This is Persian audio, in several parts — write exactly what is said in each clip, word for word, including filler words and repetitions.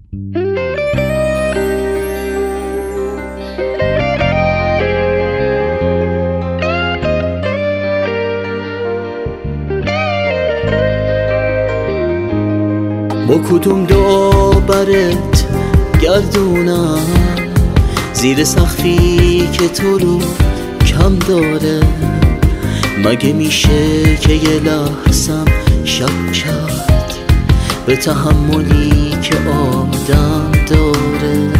با کدوم دعا برت گردونم زیر سقفی که تو رو کم داره؟ مگه میشه که یه لحظم شک کرد به تحملی که آدم داره؟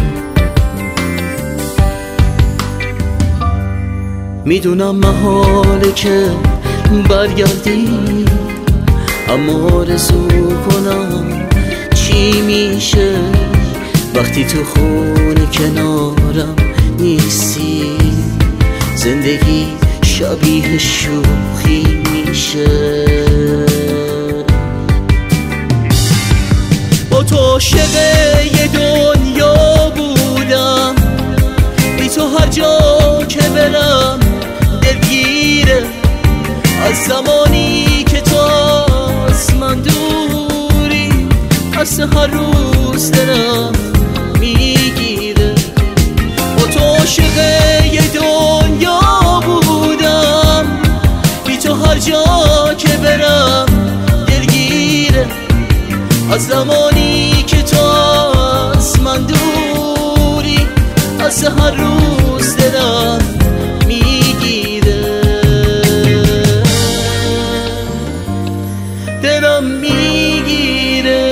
میدونم محاله که برگردی، اما آرزو کنم چی میشه وقتی تو خونه کنارم نیستی؟ زندگی شبیه شوخی میشه. با تو عاشق یه دنیا بودم، بی تو هر جا که برم دلگیره. از زمانی که تو از من دوری، از هر روز دلم میگیره. با تو عاشق یه دنیا بودم، بی تو هر جا که برم دلگیره. از زمانی که تو از من دوری، از هر روز دلم میگیره. دلم میگیره.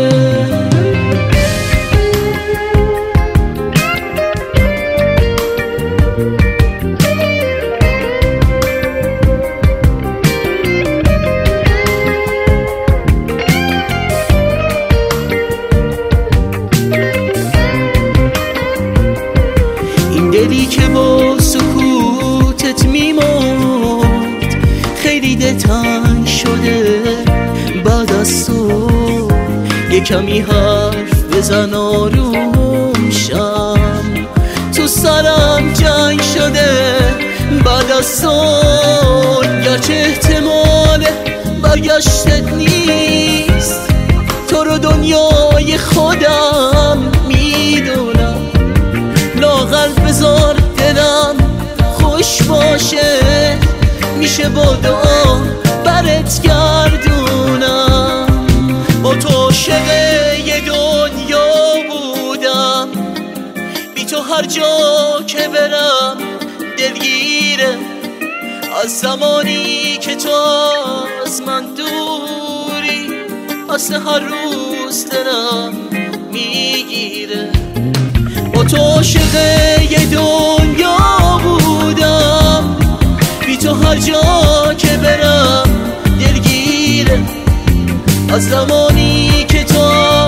این دلی که با سکوتت میمرد خیلی دلتنگ شده بعد از تو. یه کمی حرف بزن آروم شم، تو سرم جنگ شده بعد از تو. گرچه احتمال برگشتت نیست، تو رو دنیای خودم میدونم. لااقل بذار دلم خوش باشه، میشه با دعا برت گردونم. با تو عاشق یه دنیا بودم، بی تو هر جا که برم دلگیره. از زمانی که تو از من دوری، از هر روز دلم میگیره. با تو عاشق یه دنیا بودم، بی تو هر جا که برم دلگیره. از زمانی که تو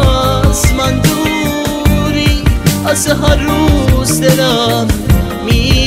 از من دوری، از هر روز دلم میگیره.